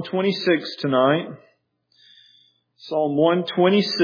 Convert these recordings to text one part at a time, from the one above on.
126 tonight. Psalm 126.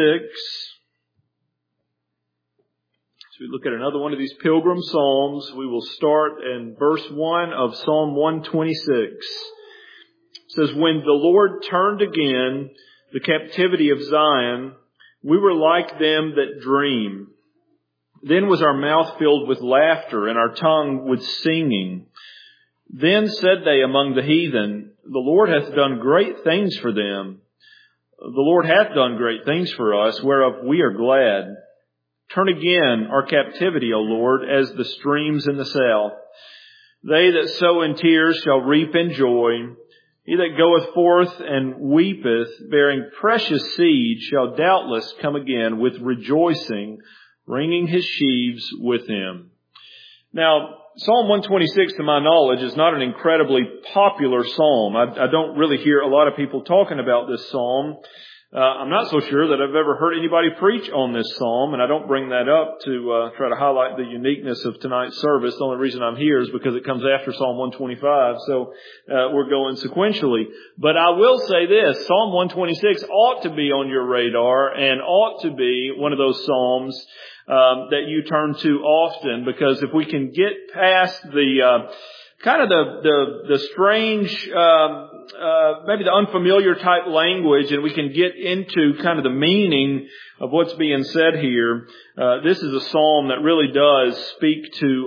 As we look at another one of these pilgrim psalms, we will start in verse 1 of Psalm 126. It says, "When the Lord turned again the captivity of Zion, we were like them that dream. Then was our mouth filled with laughter and our tongue with singing. Then said they among the heathen, the Lord hath done great things for them. The Lord hath done great things for us, whereof we are glad. Turn again our captivity, O Lord, as the streams in the south. They that sow in tears shall reap in joy. He that goeth forth and weepeth, bearing precious seed, shall doubtless come again with rejoicing, bringing his sheaves with him." Now, Psalm 126, to my knowledge, is not an incredibly popular psalm. I don't really hear a lot of people talking about this psalm. I'm not so sure that I've ever heard anybody preach on this psalm, and I don't bring that up to try to highlight the uniqueness of tonight's service. The only reason I'm here is because it comes after Psalm 125, so we're going sequentially. But I will say this, Psalm 126 ought to be on your radar and ought to be one of those psalms that you turn to often, because if we can get past the kind of the strange, maybe the unfamiliar type language, and we can get into kind of the meaning of what's being said here, this is a psalm that really does speak to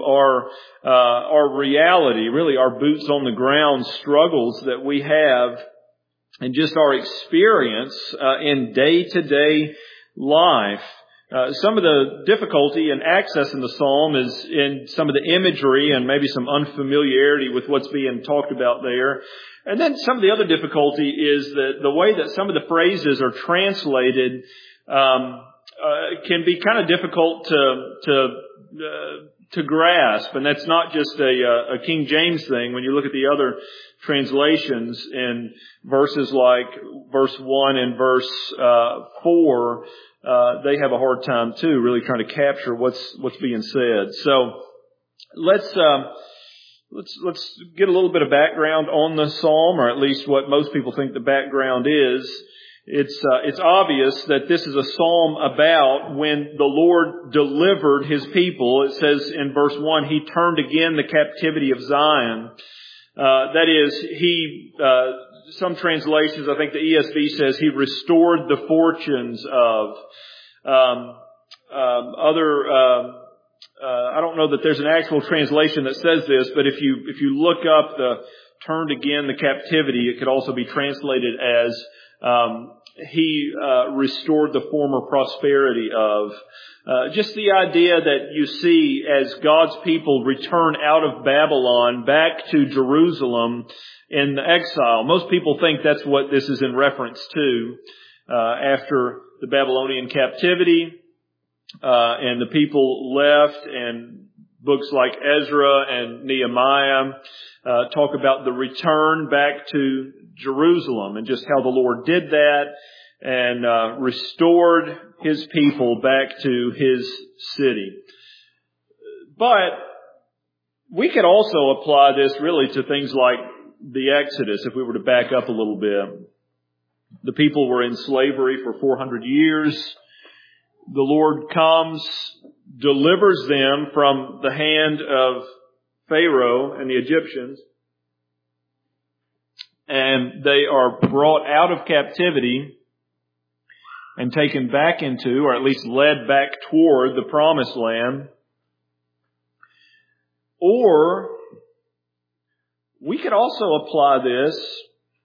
our reality, really our boots on the ground struggles that we have, and just our experience in day-to-day life. Some of the difficulty in accessing the psalm is in some of the imagery and maybe some unfamiliarity with what's being talked about there. And then some of the other difficulty is that the way that some of the phrases are translated can be kind of difficult to grasp. And that's not just a King James thing. When you look at the other translations in verses like verse 1 and verse 4, they have a hard time too, really trying to capture what's being said. So let's get a little bit of background on the psalm, or at least what most people think the background is. It's obvious that this is a psalm about when the Lord delivered His people. It says in verse 1, He turned again the captivity of Zion. That is, He, some translations, I think the ESV says He restored the fortunes of, I don't know that there's an actual translation that says this, but if you look up the turned again the captivity, it could also be translated as, He restored the former prosperity of. Just the idea that you see as God's people return out of Babylon back to Jerusalem in exile. Most people think that's what this is in reference to. After the Babylonian captivity, and the people left, and books like Ezra and Nehemiah talk about the return back to Jerusalem and just how the Lord did that and restored His people back to His city. But we could also apply this really to things like the Exodus, if we were to back up a little bit. The people were in slavery for 400 years. The Lord comes, delivers them from the hand of Pharaoh and the Egyptians, and they are brought out of captivity and taken back into, or at least led back toward, the Promised Land. Or we could also apply this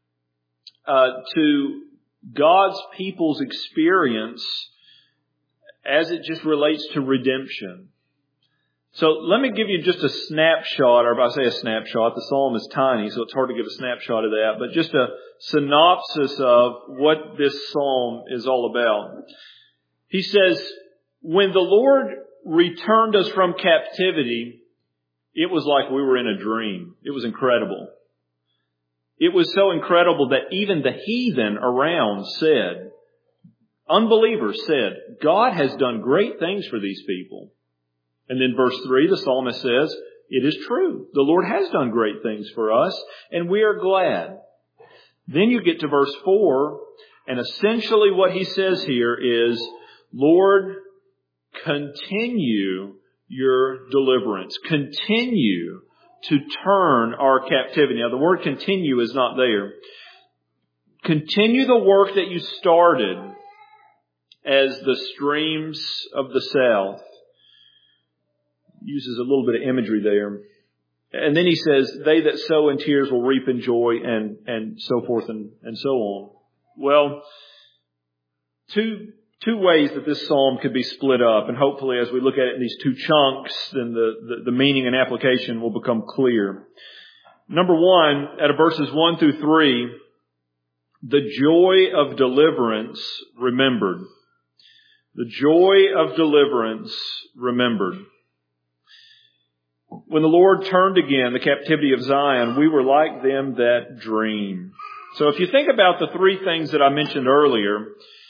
to God's people's experience as it just relates to redemption. So let me give you just a snapshot, or if I say a snapshot, the psalm is tiny, so it's hard to give a snapshot of that, but just a synopsis of what this psalm is all about. He says, when the Lord returned us from captivity, it was like we were in a dream. It was incredible. It was so incredible that even the heathen around said, unbelievers said, God has done great things for these people. And then verse 3, the psalmist says, it is true. The Lord has done great things for us, and we are glad. Then you get to verse 4, and essentially what he says here is, Lord, continue your deliverance. Continue to turn our captivity. Now, the word continue is not there. Continue the work that you started as the streams of the south. Uses a little bit of imagery there. And then he says, they that sow in tears will reap in joy, and so forth and so on. Well, two ways that this psalm could be split up, and hopefully as we look at it in these two chunks, then the meaning and application will become clear. Number one, out of verses 1 through 3, the joy of deliverance remembered. The joy of deliverance remembered. When the Lord turned again the captivity of Zion, we were like them that dream. So if you think about the three things that I mentioned earlier,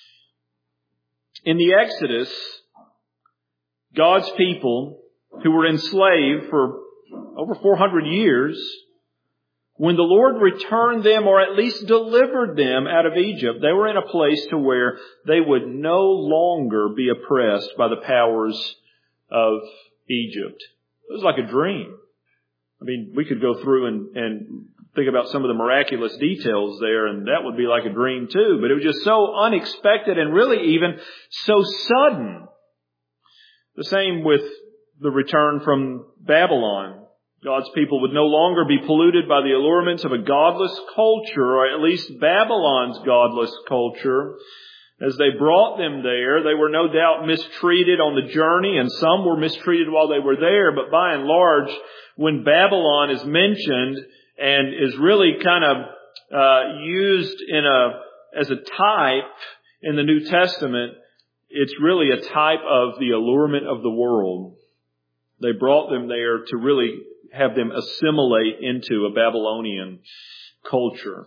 in the Exodus, God's people who were enslaved for over 400 years, when the Lord returned them, or at least delivered them out of Egypt, they were in a place to where they would no longer be oppressed by the powers of Egypt. It was like a dream. I mean, we could go through and think about some of the miraculous details there, and that would be like a dream too. But it was just so unexpected and really even so sudden. The same with the return from Babylon. God's people would no longer be polluted by the allurements of a godless culture, or at least Babylon's godless culture. As they brought them there, they were no doubt mistreated on the journey, and some were mistreated while they were there. But by and large, when Babylon is mentioned and is really kind of used as a type in the New Testament, it's really a type of the allurement of the world. They brought them there to really have them assimilate into a Babylonian culture.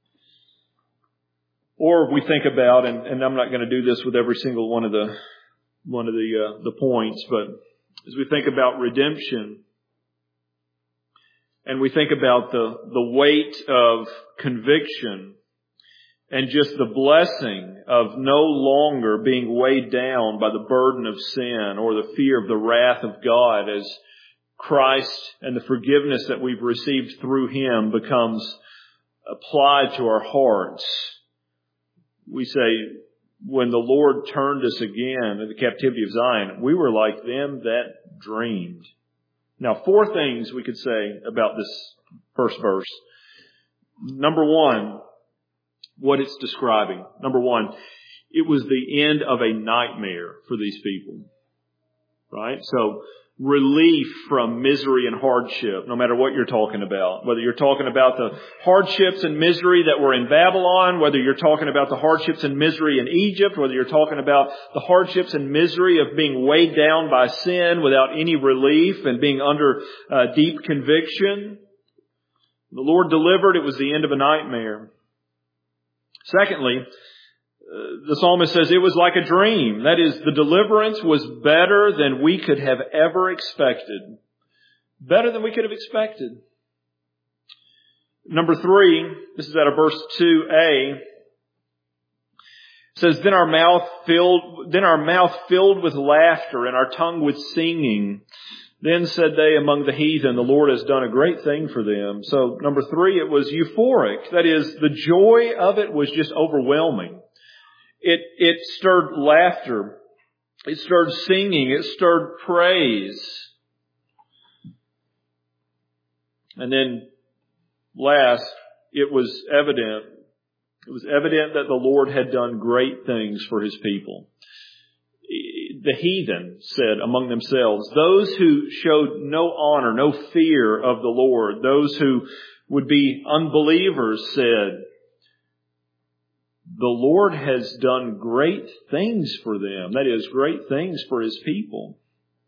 Or we think about, and I'm not going to do this with every single one of the points, but as we think about redemption, and we think about the weight of conviction, and just the blessing of no longer being weighed down by the burden of sin or the fear of the wrath of God, as Christ and the forgiveness that we've received through Him becomes applied to our hearts. We say, when the Lord turned us again in the captivity of Zion, we were like them that dreamed. Now, 4 things we could say about this first verse. Number one, what it's describing. Number one, it was the end of a nightmare for these people. Right? So, relief from misery and hardship, no matter what you're talking about. Whether you're talking about the hardships and misery that were in Babylon, whether you're talking about the hardships and misery in Egypt, whether you're talking about the hardships and misery of being weighed down by sin without any relief and being under deep conviction. The Lord delivered. It was the end of a nightmare. Secondly, the psalmist says it was like a dream. That is, the deliverance was better than we could have ever expected. Better than we could have expected. Number 3, this is out of verse 2a. It says, Then our mouth filled with laughter and our tongue with singing. Then said they among the heathen, the Lord has done a great thing for them. So number 3, it was euphoric. That is, the joy of it was just overwhelming. It stirred laughter. It stirred singing. It stirred praise. And then last, it was evident. It was evident that the Lord had done great things for His people. The heathen said among themselves, those who showed no honor, no fear of the Lord, those who would be unbelievers said, the Lord has done great things for them. That is, great things for His people.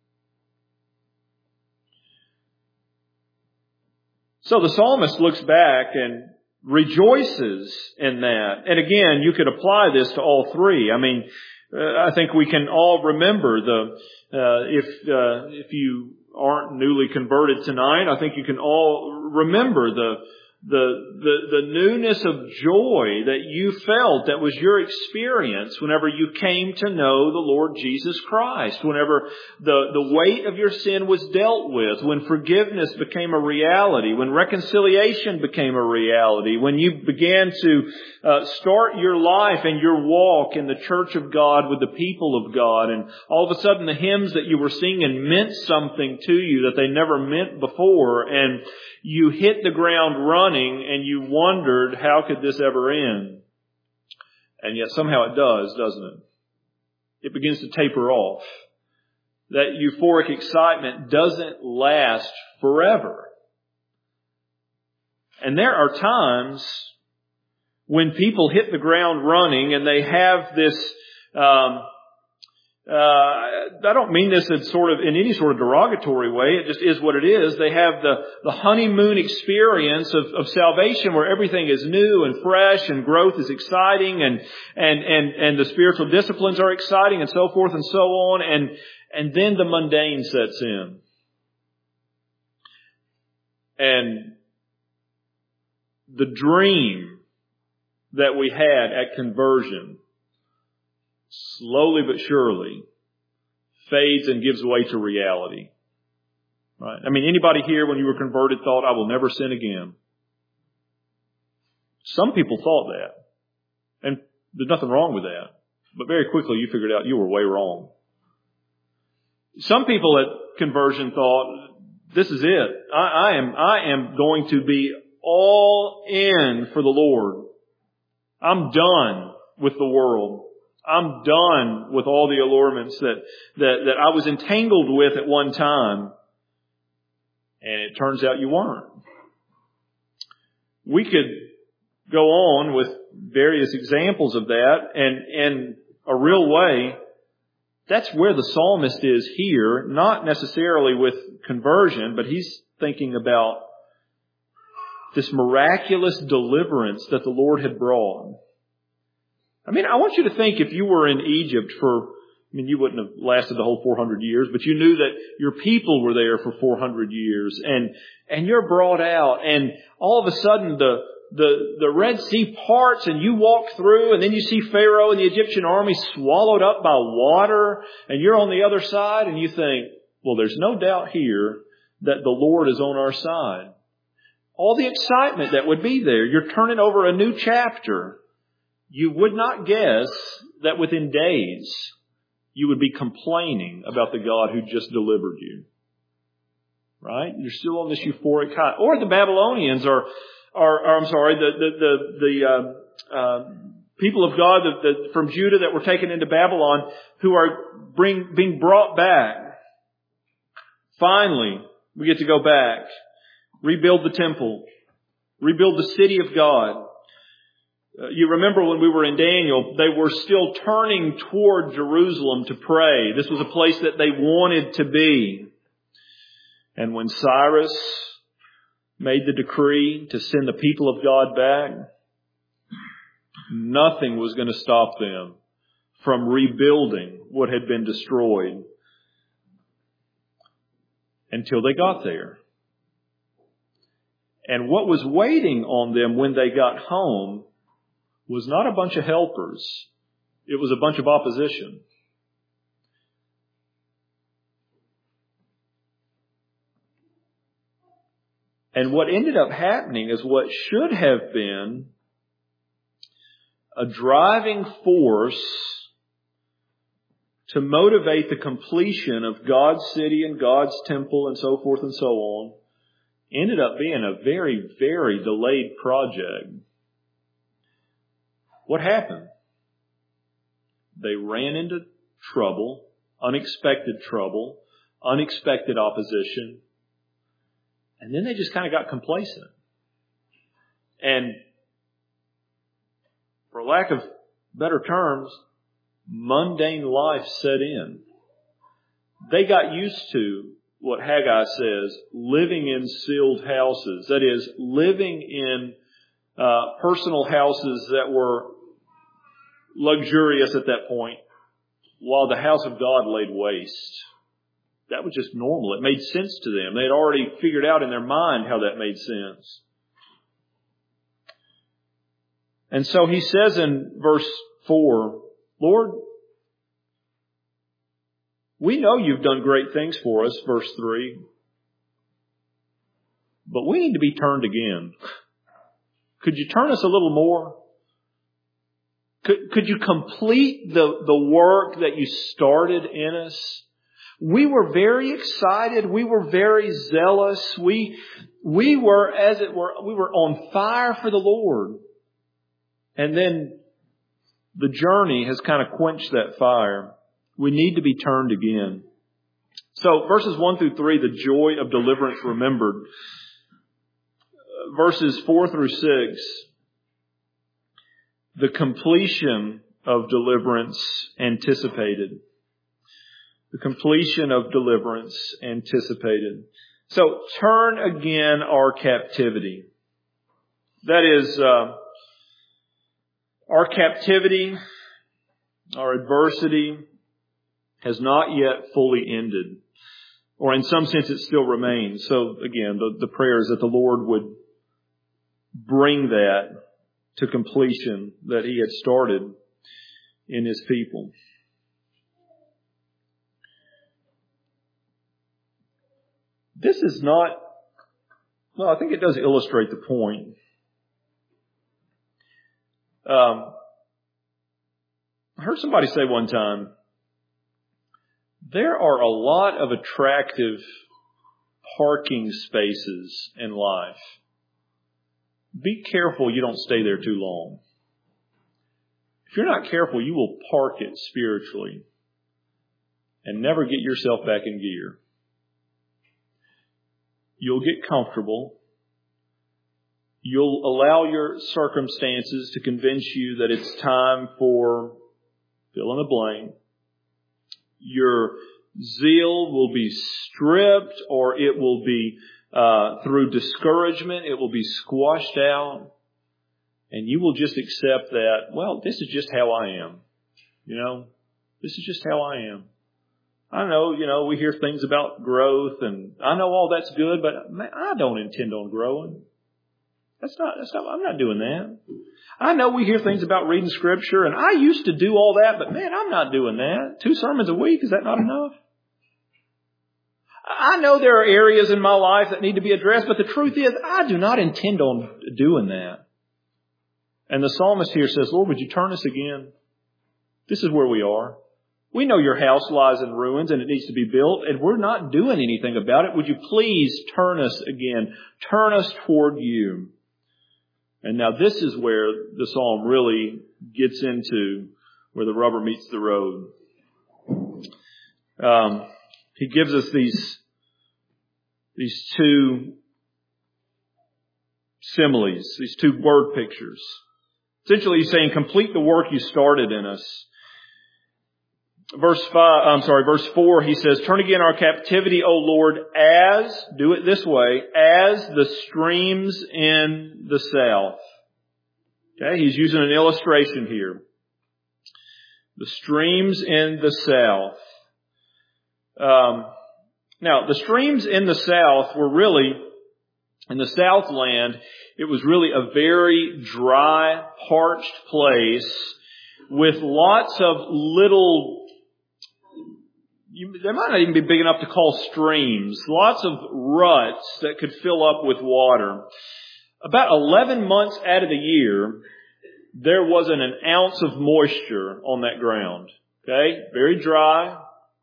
So the psalmist looks back and rejoices in that. And again, you could apply this to all 3. I mean, I think we can all remember if you aren't newly converted tonight, I think you can all remember the newness of joy that you felt, that was your experience whenever you came to know the Lord Jesus Christ, whenever the weight of your sin was dealt with, when forgiveness became a reality, when reconciliation became a reality, when you began to start your life and your walk in the church of God with the people of God, and all of a sudden the hymns that you were singing meant something to you that they never meant before, and you hit the ground running and you wondered, how could this ever end? And yet somehow it does, doesn't it? It begins to taper off. That euphoric excitement doesn't last forever. And there are times when people hit the ground running and they have this I don't mean this in any sort of derogatory way. It just is what it is. They have the honeymoon experience of salvation, where everything is new and fresh and growth is exciting and the spiritual disciplines are exciting and so forth and so on. And then the mundane sets in. And the dream that we had at conversion slowly but surely fades and gives way to reality. Right? I mean, anybody here when you were converted thought, I will never sin again? Some people thought that. And there's nothing wrong with that. But very quickly you figured out you were way wrong. Some people at conversion thought, this is it. I am going to be all in for the Lord. I'm done with the world. I'm done with all the allurements that I was entangled with at one time. And it turns out you weren't. We could go on with various examples of that. And in a real way, that's where the psalmist is here. Not necessarily with conversion, but he's thinking about this miraculous deliverance that the Lord had brought. I mean, I want you to think, if you were in Egypt you wouldn't have lasted the whole 400 years, but you knew that your people were there for 400 years, and you're brought out, and all of a sudden the Red Sea parts, and you walk through, and then you see Pharaoh and the Egyptian army swallowed up by water, and you're on the other side, and you think, well, there's no doubt here that the Lord is on our side. All the excitement that would be there. You're turning over a new chapter. You would not guess that within days you would be complaining about the God who just delivered you. Right? You're still on this euphoric high. Or the Babylonians the people of God from Judah that were taken into Babylon, who are being brought back. Finally, we get to go back, rebuild the temple, rebuild the city of God. You remember when we were in Daniel, they were still turning toward Jerusalem to pray. This was a place that they wanted to be. And when Cyrus made the decree to send the people of God back, nothing was going to stop them from rebuilding what had been destroyed until they got there. And what was waiting on them when they got home was not a bunch of helpers. It was a bunch of opposition. And what ended up happening is what should have been a driving force to motivate the completion of God's city and God's temple and so forth and so on, ended up being a very, very delayed project. What happened? They ran into trouble, unexpected opposition, and then they just kind of got complacent. And for lack of better terms, mundane life set in. They got used to what Haggai says, living in sealed houses. That is, living in personal houses that were luxurious at that point, while the house of God laid waste. That was just normal. It made sense to them. They had already figured out in their mind how that made sense. And so he says in verse 4, Lord, we know you've done great things for us, verse 3, but we need to be turned again. Could you turn us a little more? Could you complete the work that you started in us? We were very excited. We were very zealous. We were, as it were, we were on fire for the Lord. And then the journey has kind of quenched that fire. We need to be turned again. So verses 1 through 3, the joy of deliverance remembered. Verses 4 through 6, the completion of deliverance anticipated. The completion of deliverance anticipated. So turn again our captivity. That is, our captivity, our adversity has not yet fully ended. Or in some sense it still remains. So again, the prayer is that the Lord would bring that to completion that He had started in His people. This is not, well, I think it does illustrate the point. I heard somebody say one time, there are a lot of attractive parking spaces in life. Be careful you don't stay there too long. If you're not careful, you will park it spiritually and never get yourself back in gear. You'll get comfortable. You'll allow your circumstances to convince you that it's time for fill in the blank. Your zeal will be stripped, or it will be through discouragement, it will be squashed out. And you will just accept that, well, this is just how I am. This is just how I am. I know, we hear things about growth, and I know all that's good, but man, I don't intend on growing. I'm not doing that. I know we hear things about reading Scripture, and I used to do all that, but man, I'm not doing that. 2 sermons a week, is that not enough? I know there are areas in my life that need to be addressed, but the truth is, I do not intend on doing that. And the psalmist here says, Lord, would you turn us again? This is where we are. We know your house lies in ruins and it needs to be built, and we're not doing anything about it. Would you please turn us again? Turn us toward you. And now this is where the psalm really gets into where the rubber meets the road. He gives us these 2 similes, these 2 word pictures. Essentially he's saying, complete the work you started in us. Verse 4, he says, turn again our captivity, O Lord, do it this way, as the streams in the south. Okay, he's using an illustration here. The streams in the south. Now, the streams in the south were really, in the Southland, it was really a very dry, parched place with lots of little, they might not even be big enough to call streams, lots of ruts that could fill up with water. About 11 months out of the year, there wasn't an ounce of moisture on that ground. Okay? Very dry.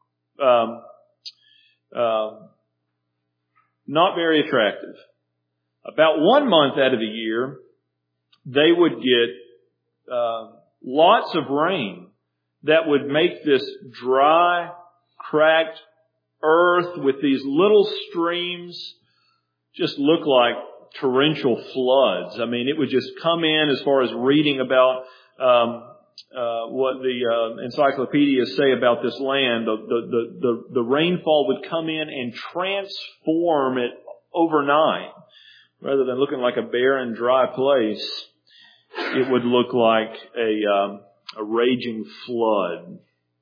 Not very attractive. About 1 month out of the year, they would get lots of rain that would make this dry, cracked earth with these little streams just look like torrential floods. I mean, it would just come in, as far as reading about what the encyclopedias say about this land. The rainfall would come in and transform it overnight. Rather than looking like a barren, dry place, it would look like a raging flood.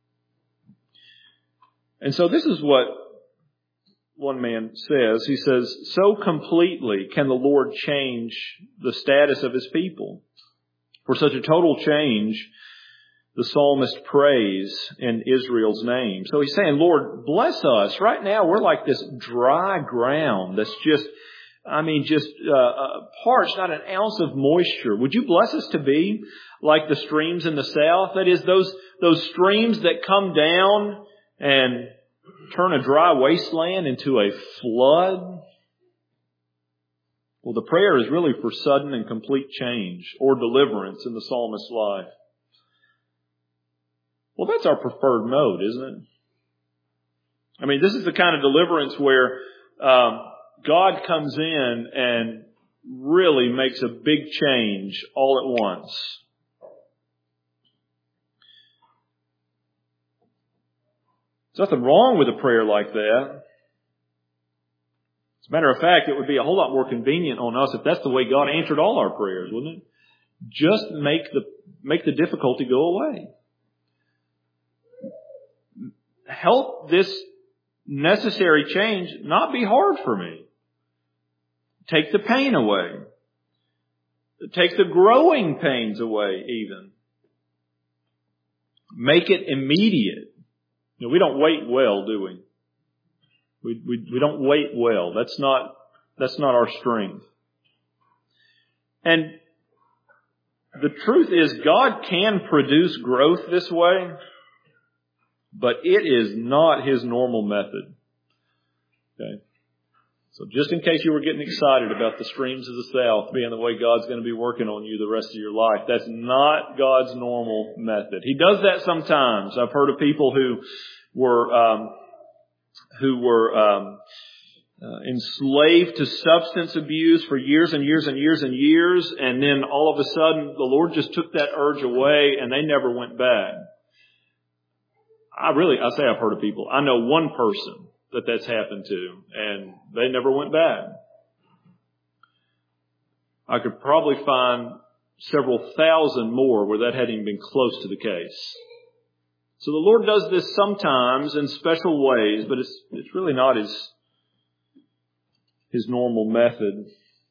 And so this is what one man says. He says, so completely can the Lord change the status of His people. For such a total change, the psalmist prays in Israel's name. So he's saying, Lord, bless us. Right now, we're like this dry ground that's just parched, not an ounce of moisture. Would you bless us to be like the streams in the south? That is, those streams that come down and turn a dry wasteland into a flood. Well, the prayer is really for sudden and complete change or deliverance in the psalmist's life. Well, that's our preferred mode, isn't it? I mean, this is the kind of deliverance where God comes in and really makes a big change all at once. There's nothing wrong with a prayer like that. As a matter of fact, it would be a whole lot more convenient on us if that's the way God answered all our prayers, wouldn't it? Just make the difficulty go away. Help this necessary change not be hard for me. Take the pain away. Take the growing pains away even. Make it immediate. You know, we don't wait well, do we? We don't wait well. That's not our strength. And the truth is, God can produce growth this way, but it is not His normal method. Okay? So just in case you were getting excited about the streams of the south being the way God's going to be working on you the rest of your life, that's not God's normal method. He does that sometimes. I've heard of people who were enslaved to substance abuse for years and years and years and years, and then all of a sudden the Lord just took that urge away and they never went back. I say I've heard of people. I know one person that's happened to, and they never went back. I could probably find several thousand more where that hadn't even been close to the case. So the Lord does this sometimes in special ways, but it's really not His normal method.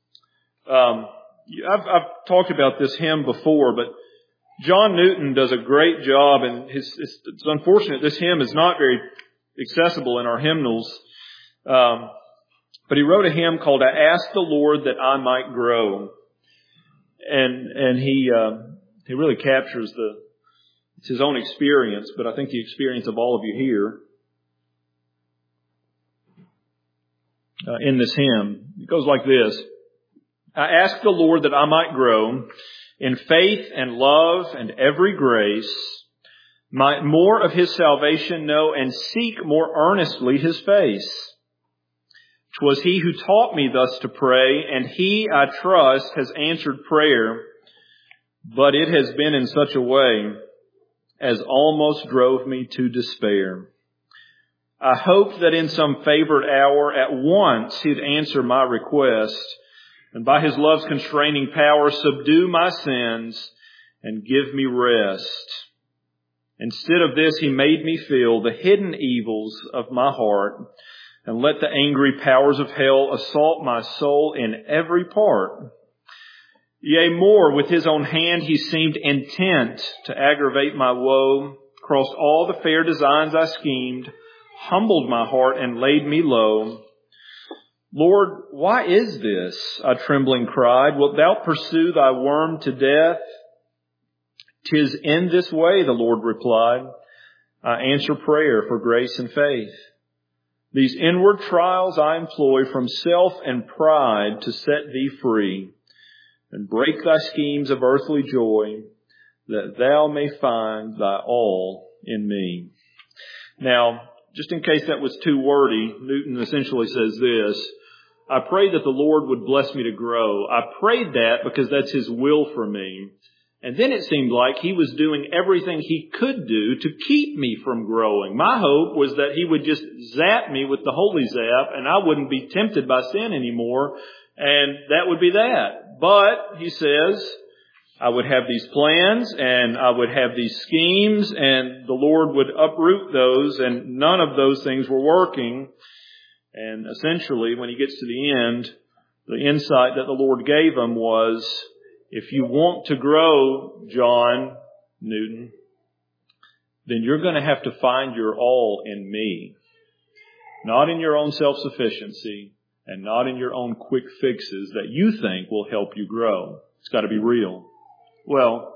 I've talked about this hymn before, but John Newton does a great job, and it's unfortunate this hymn is not very accessible in our hymnals. But he wrote a hymn called "I Ask the Lord That I Might Grow," and he really captures it's his own experience, but I think the experience of all of you here in this hymn. It goes like this: I ask the Lord that I might grow in faith and love and every grace, might more of His salvation know and seek more earnestly His face. 'Twas He who taught me thus to pray, and He, I trust, has answered prayer, but it has been in such a way as almost drove me to despair. I hoped that in some favored hour at once He'd answer my request, and by His love's constraining power subdue my sins and give me rest. Instead of this, He made me feel the hidden evils of my heart, and let the angry powers of hell assault my soul in every part. Yea, more, with His own hand He seemed intent to aggravate my woe, crossed all the fair designs I schemed, humbled my heart and laid me low. Lord, why is this? I trembling cried. Wilt Thou pursue Thy worm to death? 'Tis in this way, the Lord replied. I answer prayer for grace and faith. These inward trials I employ from self and pride to set Thee free, and break Thy schemes of earthly joy, that Thou may find Thy all in me. Now, just in case that was too wordy, Newton essentially says this: I pray that the Lord would bless me to grow. I prayed that because that's His will for me. And then it seemed like He was doing everything He could do to keep me from growing. My hope was that He would just zap me with the holy zap and I wouldn't be tempted by sin anymore, and that would be that. But, he says, I would have these plans and I would have these schemes, and the Lord would uproot those, and none of those things were working. And essentially, when he gets to the end, the insight that the Lord gave him was, if you want to grow, John Newton, then you're going to have to find your all in me. Not in your own self-sufficiency and not in your own quick fixes that you think will help you grow. It's got to be real. Well,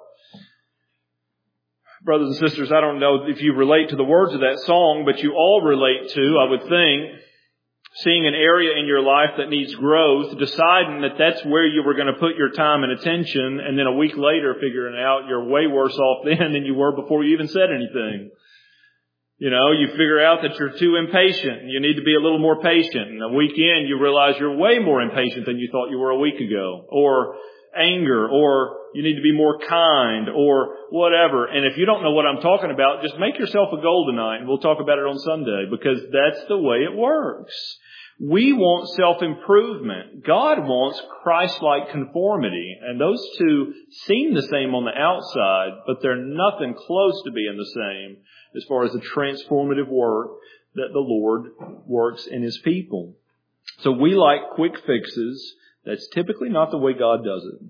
brothers and sisters, I don't know if you relate to the words of that song, but you all relate to, I would think, seeing an area in your life that needs growth, deciding that that's where you were going to put your time and attention, and then a week later figuring out you're way worse off then than you were before you even said anything. You know, you figure out that you're too impatient and you need to be a little more patient. And a week in, you realize you're way more impatient than you thought you were a week ago. Or anger, or you need to be more kind, or whatever. And if you don't know what I'm talking about, just make yourself a goal tonight, and we'll talk about it on Sunday, because that's the way it works. We want self-improvement. God wants Christ-like conformity. And those two seem the same on the outside, but they're nothing close to being the same as far as the transformative work that the Lord works in His people. So we like quick fixes. That's typically not the way God does it.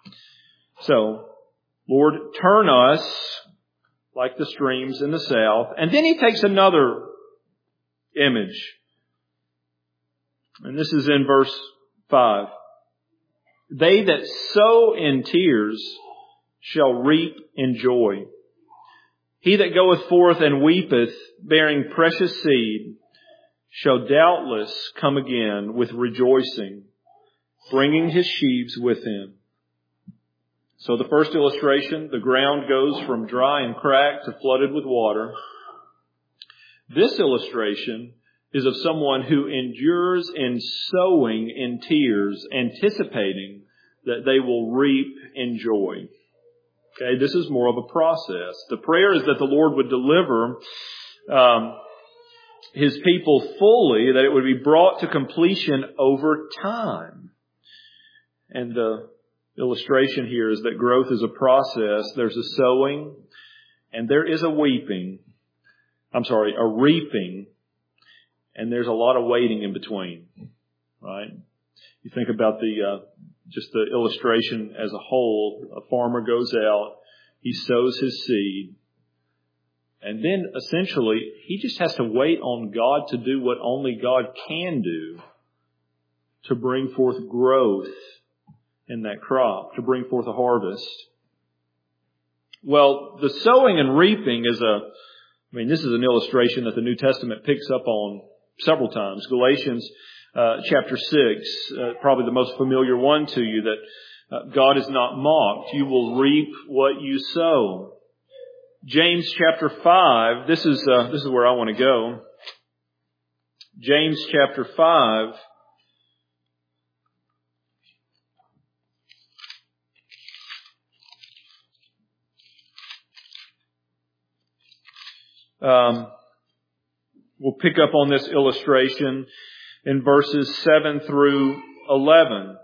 So, Lord, turn us like the streams in the south. And then He takes another image. And this is in verse 5. They that sow in tears shall reap in joy. He that goeth forth and weepeth, bearing precious seed, shall doubtless come again with rejoicing, bringing his sheaves with him. So the first illustration, the ground goes from dry and cracked to flooded with water. This illustration is of someone who endures in sowing in tears, anticipating that they will reap in joy. Okay, this is more of a process. The prayer is that the Lord would deliver His people fully, that it would be brought to completion over time. And the illustration here is that growth is a process. There's a sowing and there is a reaping. And there's a lot of waiting in between, right? You think about just the illustration as a whole. A farmer goes out, he sows his seed, and then essentially he just has to wait on God to do what only God can do to bring forth growth in that crop, to bring forth a harvest. Well, the sowing and reaping is this is an illustration that the New Testament picks up on several times. Galatians chapter 6, probably the most familiar one to you, that God is not mocked. You will reap what you sow. James chapter 5, this is where I want to go. James chapter 5. We'll pick up on this illustration in verses 7 through 11.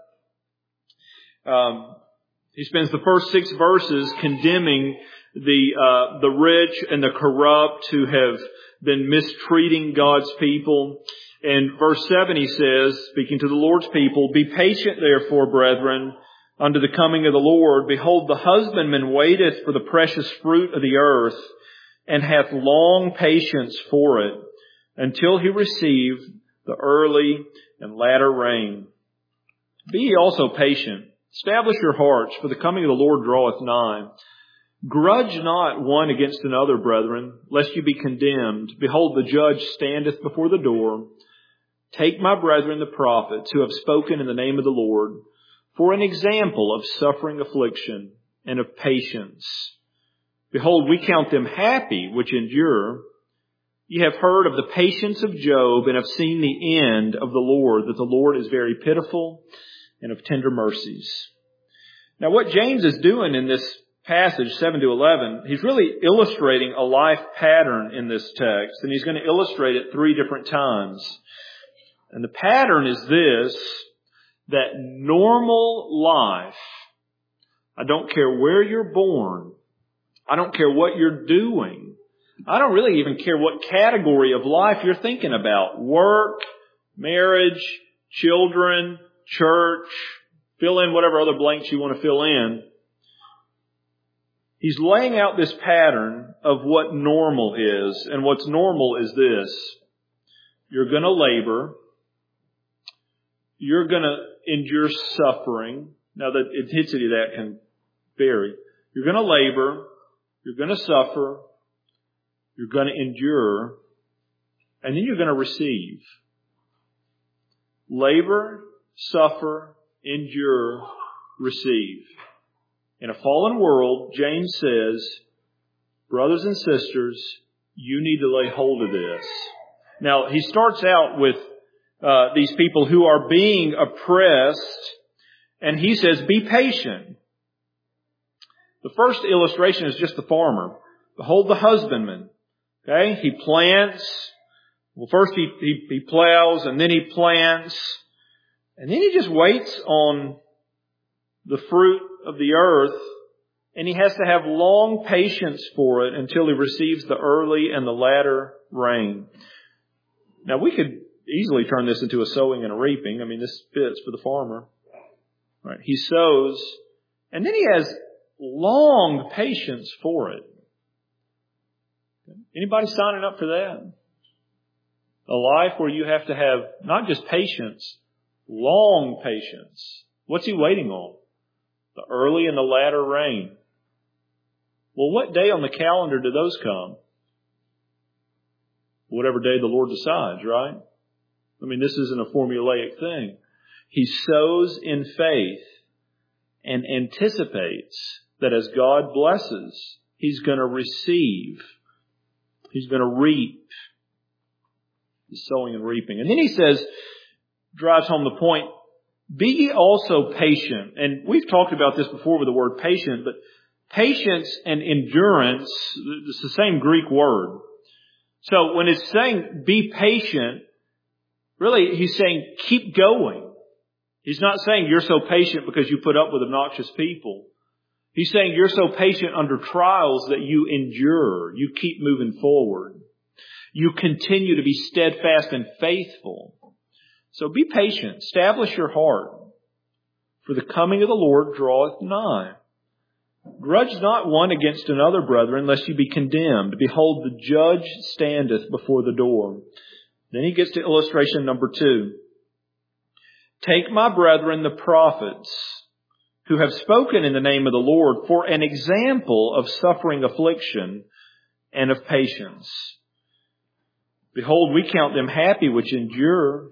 He spends the first 6 verses condemning the rich and the corrupt who have been mistreating God's people. In verse 7 he says, speaking to the Lord's people, "Be patient therefore, brethren, unto the coming of the Lord. Behold, the husbandman waiteth for the precious fruit of the earth, and hath long patience for it, until he receive the early and latter rain. Be ye also patient. Establish your hearts, for the coming of the Lord draweth nigh. Grudge not one against another, brethren, lest you be condemned. Behold, the judge standeth before the door. Take my brethren the prophets, who have spoken in the name of the Lord, for an example of suffering affliction and of patience. Behold, we count them happy which endure. Ye have heard of the patience of Job, and have seen the end of the Lord, that the Lord is very pitiful and of tender mercies." Now what James is doing in this passage, 7 to 11, he's really illustrating a life pattern in this text, and he's going to illustrate it 3 different times. And the pattern is this, that normal life, I don't care where you're born, I don't care what you're doing, I don't really even care what category of life you're thinking about. Work, marriage, children, church, fill in whatever other blanks you want to fill in. He's laying out this pattern of what normal is. And what's normal is this. You're going to labor. You're going to endure suffering. Now, the intensity of that can vary. You're going to labor. You're going to suffer. You're going to endure. And then you're going to receive. Labor, suffer, endure, receive. In a fallen world, James says, brothers and sisters, you need to lay hold of this. Now, he starts out with these people who are being oppressed, and he says, be patient. The first illustration is just the farmer. Behold the husbandman. Okay, he plants. Well, first he plows, and then he plants, and then he just waits on the fruit of the earth, and he has to have long patience for it until he receives the early and the latter rain. Now, we could easily turn this into a sowing and a reaping. I mean, this fits for the farmer. Right? He sows, and then he has long patience for it. Anybody signing up for that? A life where you have to have not just patience, long patience. What's he waiting on? The early and the latter rain. Well, what day on the calendar do those come? Whatever day the Lord decides, right? I mean, this isn't a formulaic thing. He sows in faith and anticipates that as God blesses, he's going to receive. He's going to reap. He's sowing and reaping. And then he says, drives home the point, be ye also patient. And we've talked about this before with the word patient, but patience and endurance, it's the same Greek word. So when it's saying be patient, really he's saying keep going. He's not saying you're so patient because you put up with obnoxious people. He's saying you're so patient under trials that you endure. You keep moving forward. You continue to be steadfast and faithful. So be patient. Establish your heart. For the coming of the Lord draweth nigh. Grudge not one against another, brethren, lest you be condemned. Behold, the judge standeth before the door. Then he gets to illustration number 2. Take my brethren, the prophets, who have spoken in the name of the Lord, for an example of suffering affliction and of patience. Behold, we count them happy which endure.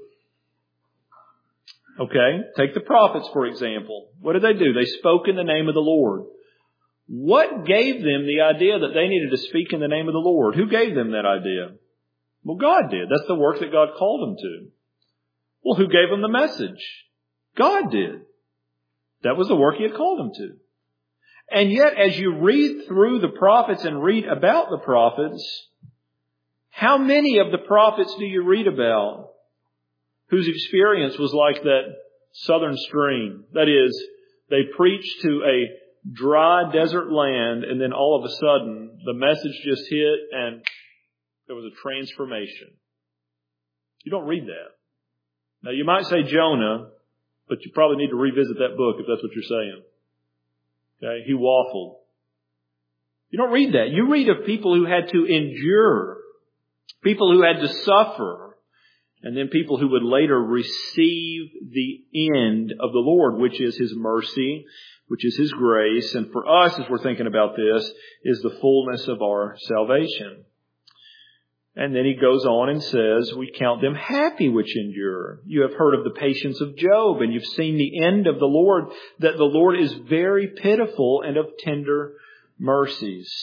Okay, take the prophets, for example. What did they do? They spoke in the name of the Lord. What gave them the idea that they needed to speak in the name of the Lord? Who gave them that idea? Well, God did. That's the work that God called them to. Well, who gave them the message? God did. That was the work He had called them to. And yet, as you read through the prophets and read about the prophets, how many of the prophets do you read about whose experience was like that southern stream? That is, they preached to a dry desert land, and then all of a sudden the message just hit and there was a transformation. You don't read that. Now, you might say Jonah, but you probably need to revisit that book if that's what you're saying. Okay, he waffled. You don't read that. You read of people who had to endure, people who had to suffer, and then people who would later receive the end of the Lord, which is His mercy, which is His grace. And for us, as we're thinking about this, is the fullness of our salvation. And then he goes on and says, we count them happy which endure. You have heard of the patience of Job, and you've seen the end of the Lord, that the Lord is very pitiful and of tender mercies.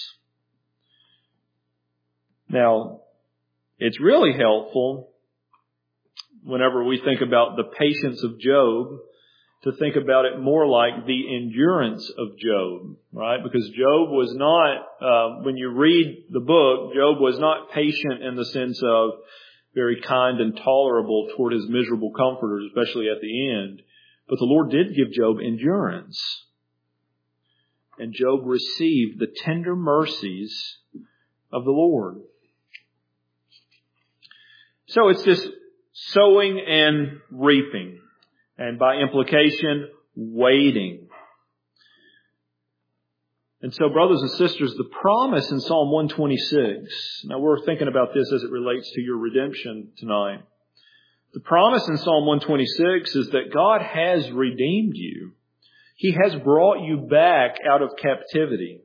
Now, it's really helpful whenever we think about the patience of Job to think about it more like the endurance of Job, right? Because Job was not, when you read the book, Job was not patient in the sense of very kind and tolerable toward his miserable comforters, especially at the end. But the Lord did give Job endurance. And Job received the tender mercies of the Lord. So it's this sowing and reaping. And by implication, waiting. And so, brothers and sisters, the promise in Psalm 126, now we're thinking about this as it relates to your redemption tonight. The promise in Psalm 126 is that God has redeemed you. He has brought you back out of captivity.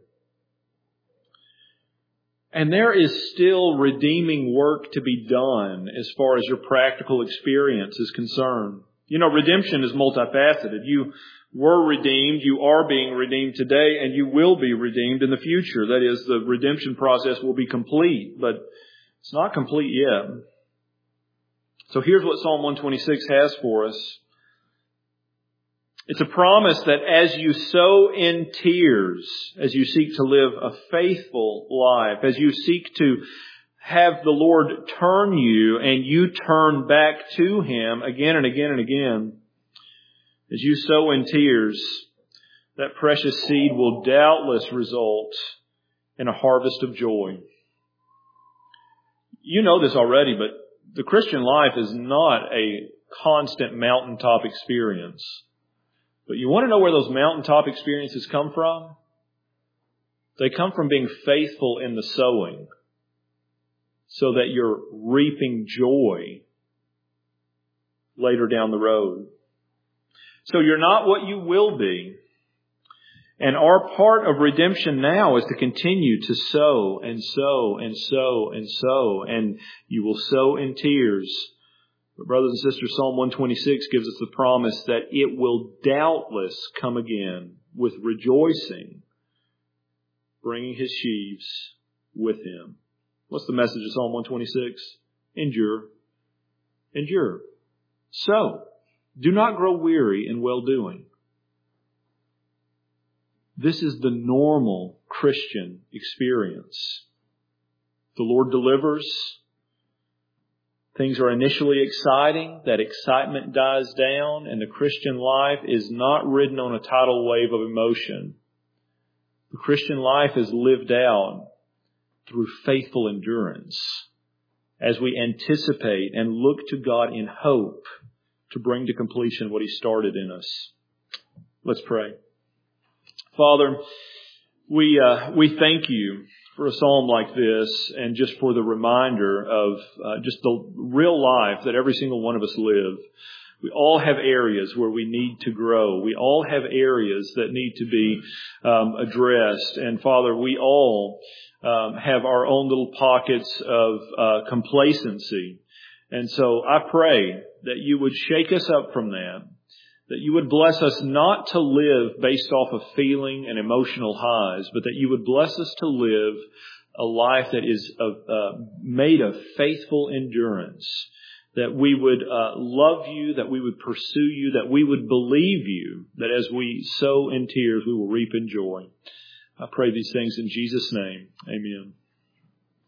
And there is still redeeming work to be done as far as your practical experience is concerned. You know, redemption is multifaceted. You were redeemed, you are being redeemed today, and you will be redeemed in the future. That is, the redemption process will be complete, but it's not complete yet. So here's what Psalm 126 has for us. It's a promise that as you sow in tears, as you seek to live a faithful life, as you seek to have the Lord turn you and you turn back to Him again and again and again, as you sow in tears, that precious seed will doubtless result in a harvest of joy. You know this already, but the Christian life is not a constant mountaintop experience. But you want to know where those mountaintop experiences come from? They come from being faithful in the sowing so that you're reaping joy later down the road. So you're not what you will be. And our part of redemption now is to continue to sow and sow and sow and sow. And you will sow in tears. But brothers and sisters, Psalm 126 gives us the promise that it will doubtless come again with rejoicing, bringing His sheaves with Him. What's the message of Psalm 126? Endure. Endure. So, do not grow weary in well-doing. This is the normal Christian experience. The Lord delivers. Things are initially exciting. That excitement dies down, and the Christian life is not ridden on a tidal wave of emotion. The Christian life is lived out through faithful endurance as we anticipate and look to God in hope to bring to completion what He started in us. Let's pray. Father, we thank You for a psalm like this, and just for the reminder of just the real life that every single one of us live. We all have areas where we need to grow. We all have areas that need to be addressed. And Father, we all have our own little pockets of complacency. And so I pray that You would shake us up from that You would bless us not to live based off of feeling and emotional highs, but that You would bless us to live a life that is made of faithful endurance, that we would love You, that we would pursue You, that we would believe You, that as we sow in tears, we will reap in joy. I pray these things in Jesus' name. Amen.